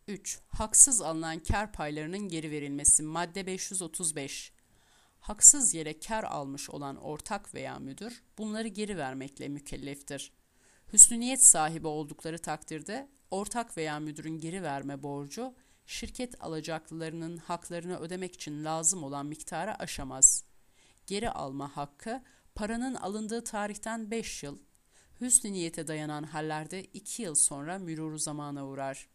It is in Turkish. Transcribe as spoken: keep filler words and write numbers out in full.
üç. Haksız alınan kâr paylarının geri verilmesi. Madde beş yüz otuz beş. Haksız yere kâr almış olan ortak veya müdür bunları geri vermekle mükelleftir. Hüsnü niyet sahibi oldukları takdirde ortak veya müdürün geri verme borcu şirket alacaklılarının haklarını ödemek için lazım olan miktara aşamaz. Geri alma hakkı paranın alındığı tarihten beş yıl, hüsnü niyete dayanan hallerde iki yıl sonra mürûr zamana uğrar.